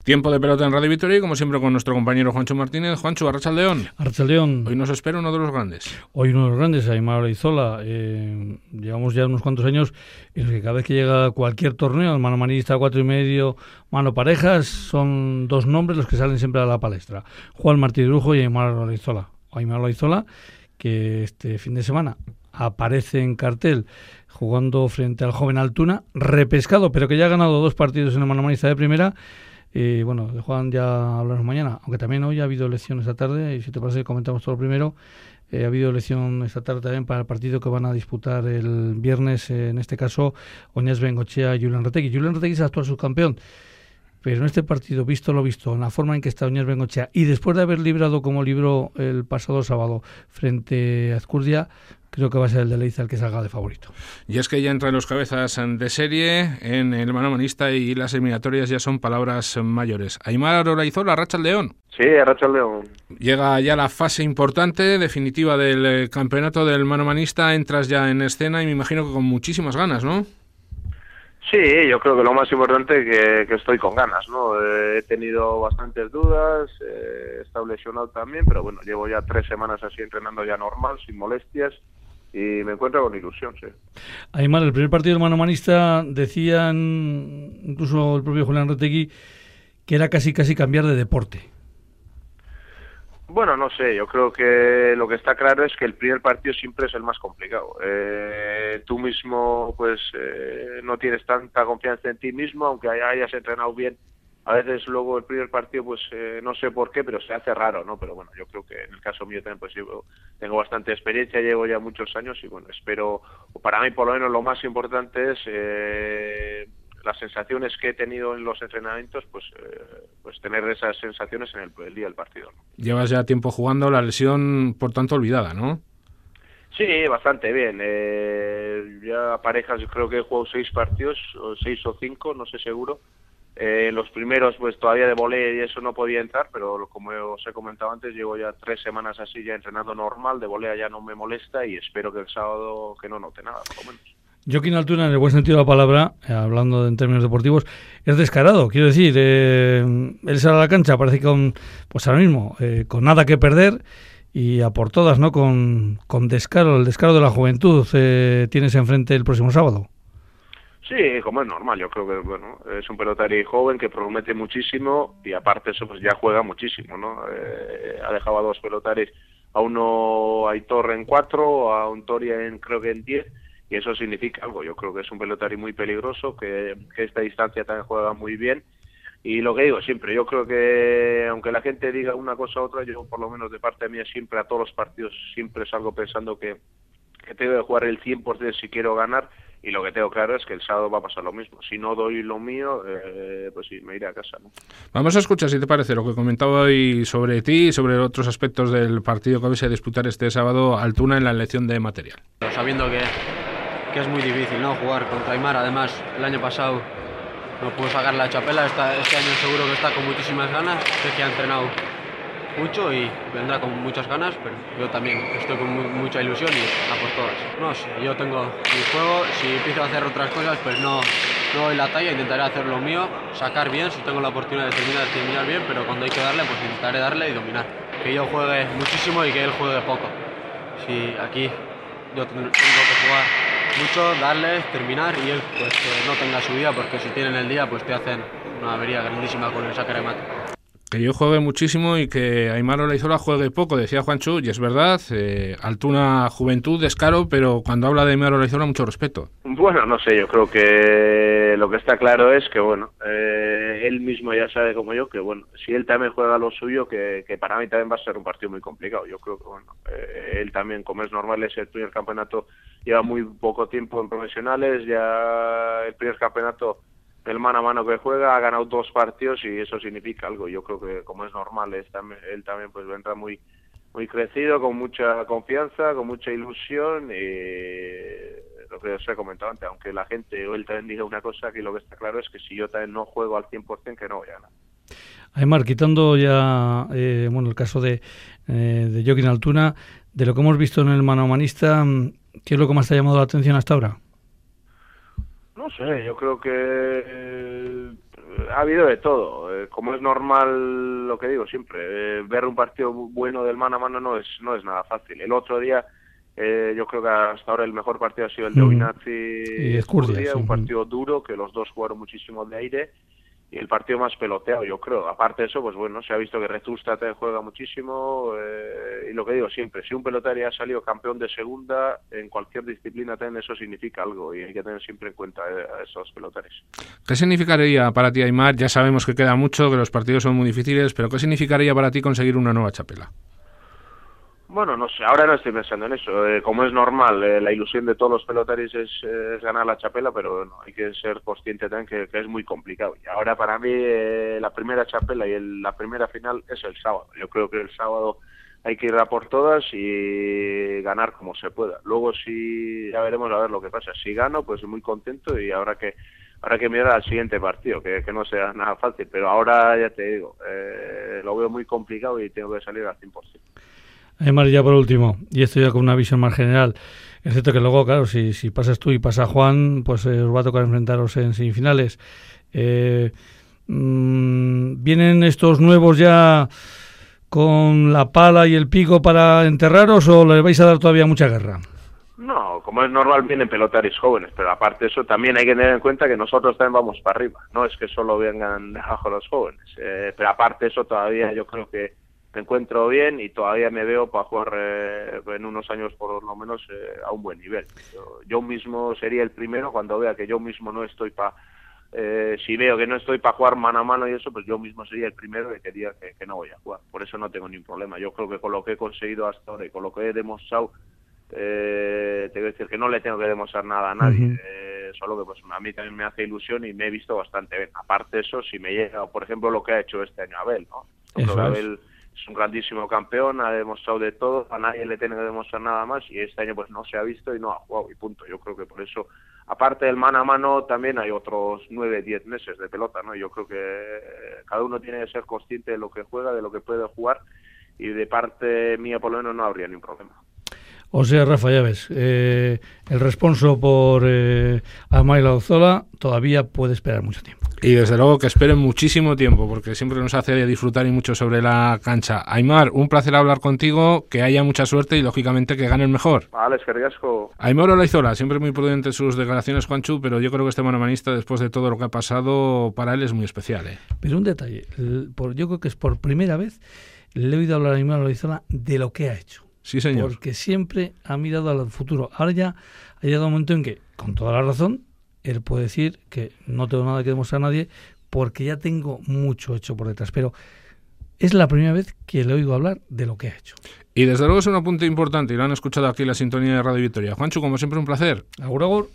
Tiempo de pelota en Radio Vitoria y como siempre con nuestro compañero Juancho Martínez. Juancho, Arratsaldeón. Arratsaldeón. Hoy nos espera uno de los grandes. Hoy uno de los grandes, Aimar Olaizola. Llevamos ya unos cuantos años en los que cada vez que llega cualquier torneo, el mano manista, 4,5, mano parejas, son dos nombres los que salen siempre a la palestra. Juan Martí Brujo y Aimar Olaizola. Aimar Olaizola, que este fin de semana aparece en cartel jugando frente al joven Altuna, repescado, pero que ya ha ganado 2 partidos en el mano manista de primera. Bueno, de Juan ya hablaremos mañana, aunque también hoy ha habido elección esta tarde, y si te parece comentamos todo lo primero. Ha habido elección esta tarde también para el partido que van a disputar el viernes, en este caso Oñez Bengochea y Julen Retegui. Julen Retegui es el actual subcampeón, pero en este partido, visto lo visto, en la forma en que está Oñez Bengochea, y después de haber librado como libró el pasado sábado frente a Azcurdia, creo que va a ser el de Leiza el que salga de favorito. Y es que ya entra en los cabezas de serie en el manomanista y las eliminatorias ya son palabras mayores. Aimar Olaizola, Arratsaldeón. Sí, Arratsaldeón. Llega ya la fase importante, definitiva del campeonato del manomanista. Entras ya en escena y me imagino que con muchísimas ganas, ¿no? Sí, yo creo que lo más importante es que estoy con ganas, ¿no? He tenido bastantes dudas, he estado lesionado también, pero bueno, llevo ya 3 semanas así entrenando ya normal, sin molestias, y me encuentro con ilusión, sí. Aimar, el primer partido del manomanista decían, incluso el propio Julen Retegui, que era casi cambiar de deporte. Bueno, no sé, yo creo que lo que está claro es que el primer partido siempre es el más complicado. Tú mismo pues no tienes tanta confianza en ti mismo, aunque hayas entrenado bien. A veces luego el primer partido pues no sé por qué, pero se hace raro, ¿no? Pero bueno, yo creo que en el caso mío también pues yo tengo bastante experiencia, llevo ya muchos años y bueno, espero, para mí por lo menos lo más importante es las sensaciones que he tenido en los entrenamientos, pues tener esas sensaciones en el día del partido, ¿no? Llevas ya tiempo jugando, la lesión por tanto olvidada, ¿no? Sí, bastante bien. Ya parejas, yo creo que he jugado 6 partidos, 6 o 5, no sé seguro. Los primeros pues todavía de volei y eso no podía entrar, pero como os he comentado antes, llevo ya 3 semanas así ya entrenando normal, de volea ya no me molesta y espero que el sábado que no note nada, por lo menos. Joaquín Altuna, en el buen sentido de la palabra, hablando en términos deportivos, es descarado. Quiero decir, él sale a la cancha, parece que pues ahora mismo, con nada que perder y a por todas, ¿no? Con descaro, el descaro de la juventud, tienes enfrente el próximo sábado. Sí, como es normal, yo creo que bueno, es un pelotari joven que promete muchísimo y aparte eso pues ya juega muchísimo, ¿no? Ha dejado a 2 pelotaris, a uno Aitor en 4, a un Toria creo que en 10. Y eso significa algo. Yo creo que es un pelotari muy peligroso, que esta distancia también juega muy bien. Y lo que digo siempre, yo creo que aunque la gente diga una cosa u otra, yo por lo menos de parte mía siempre a todos los partidos siempre salgo pensando que tengo que jugar el 100% si quiero ganar. Y lo que tengo claro es que el sábado va a pasar lo mismo. Si no doy lo mío, pues sí, me iré a casa, ¿no? Vamos a escuchar, si te parece, lo que comentaba hoy sobre ti y sobre otros aspectos del partido que vais a disputar este sábado, Altuna, en la elección de material. Sabiendo que es muy difícil, ¿no? Jugar contra Aimar. Además, el año pasado no pudo sacar la chapela, este año seguro que está con muchísimas ganas, sé que ha entrenado mucho y vendrá con muchas ganas, pero yo también estoy con mucha ilusión y a por todas. No sé, yo tengo mi juego, si empiezo a hacer otras cosas pues no doy la talla, intentaré hacer lo mío, sacar bien, si tengo la oportunidad de terminar bien, pero cuando hay que darle pues intentaré darle y dominar. Que yo juegue muchísimo y que él juegue poco. Si aquí yo tengo que jugar mucho, darles, terminar y él pues no tenga su día, porque si tienen el día pues te hacen una avería grandísima con el saque remate. Que yo juegue muchísimo y que Aimar Olaizola juegue poco, decía Juancho, y es verdad, Altuna, juventud, descaro, pero cuando habla de Aimar Olaizola mucho respeto. Bueno, no sé, yo creo que lo que está claro es que bueno, él mismo ya sabe como yo que bueno, si él también juega lo suyo, que para mí también va a ser un partido muy complicado. Yo creo que bueno, él también, como es normal, es el primer campeonato, lleva muy poco tiempo en profesionales, ya el primer campeonato el mano a mano que juega, ha ganado 2 partidos y eso significa algo. Yo creo que como es normal, él también pues vendrá muy crecido, con mucha confianza, con mucha ilusión y lo que os he comentado antes, aunque la gente o él también diga una cosa, que lo que está claro es que si yo también no juego al 100%, que no voy a ganar. Aimar, quitando ya el caso de Joaquín Altuna, de lo que hemos visto en el manomanista, ¿qué es lo que más te ha llamado la atención hasta ahora? No sé, yo creo que ha habido de todo. Como es normal, lo que digo siempre, ver un partido bueno del mano a mano no es nada fácil. El otro día, yo creo que hasta ahora el mejor partido ha sido el de Oinazi y Ezcurdia, un partido duro, que los dos jugaron muchísimo de aire, y el partido más peloteado, yo creo. Aparte de eso, pues bueno, se ha visto que Retusta te juega muchísimo, y lo que digo siempre, si un pelotari ha salido campeón de segunda, en cualquier disciplina también eso significa algo, y hay que tener siempre en cuenta a esos pelotaris. ¿Qué significaría para ti, Aimar? Ya sabemos que queda mucho, que los partidos son muy difíciles, pero ¿qué significaría para ti conseguir una nueva chapela? Bueno, no sé, ahora no estoy pensando en eso. Como es normal, la ilusión de todos los pelotaris es ganar la chapela, pero bueno, hay que ser consciente también que es muy complicado. Y ahora para mí la primera chapela y la primera final es el sábado. Yo creo que el sábado hay que ir a por todas y ganar como se pueda. Luego sí, ya veremos a ver lo que pasa. Si gano, pues muy contento, y habrá que mirar al siguiente partido, que no sea nada fácil. Pero ahora ya te digo, lo veo muy complicado y tengo que salir al 100%. Aimar, ya por último, y esto ya con una visión más general, es cierto que luego, claro, si pasas tú y pasa Juan, pues os va a tocar enfrentaros en semifinales. ¿Vienen estos nuevos ya con la pala y el pico para enterraros o les vais a dar todavía mucha guerra? No, como es normal, vienen pelotaris jóvenes, pero aparte de eso también hay que tener en cuenta que nosotros también vamos para arriba, no es que solo vengan de abajo los jóvenes, pero aparte de eso todavía yo creo que me encuentro bien y todavía me veo para jugar en unos años por lo menos a un buen nivel. Yo mismo sería el primero cuando vea que yo mismo no estoy para... si veo que no estoy para jugar mano a mano y eso, pues yo mismo sería el primero que diga que no voy a jugar. Por eso no tengo ningún problema. Yo creo que con lo que he conseguido hasta ahora y con lo que he demostrado, te voy a decir que no le tengo que demostrar nada a nadie. Solo que pues a mí también me hace ilusión y me he visto bastante bien. Aparte de eso, si me llega, por ejemplo, lo que ha hecho este año Abel, ¿no? Creo que Abel es un grandísimo campeón, ha demostrado de todo, a nadie le tiene que demostrar nada más, y este año pues no se ha visto y no ha jugado, y punto. Yo creo que por eso, aparte del mano a mano, también hay otros 9-10 meses de pelota, ¿no? Yo creo que cada uno tiene que ser consciente de lo que juega, de lo que puede jugar, y de parte mía por lo menos no habría ningún problema. O sea, Rafa, ya ves, el responso por Aimar Olaizola todavía puede esperar mucho tiempo. Y desde luego que esperen muchísimo tiempo, porque siempre nos hace disfrutar y mucho sobre la cancha. Aimar, un placer hablar contigo, que haya mucha suerte y lógicamente que gane el mejor. Vale, es que riesgo. Aimar Olaizola, siempre muy prudente en sus declaraciones, Juanchu, pero yo creo que este manomanista, después de todo lo que ha pasado, para él es muy especial. Pero un detalle, yo creo que es por primera vez le he oído hablar a Aimar Olaizola de lo que ha hecho. Sí, señor. Porque siempre ha mirado al futuro. Ahora ya ha llegado un momento en que, con toda la razón, él puede decir que no tengo nada que demostrar a nadie porque ya tengo mucho hecho por detrás. Pero es la primera vez que le oigo hablar de lo que ha hecho. Y desde luego es un apunte importante y lo han escuchado aquí en la sintonía de Radio Victoria. Juanchu, como siempre, un placer. Agur, agur.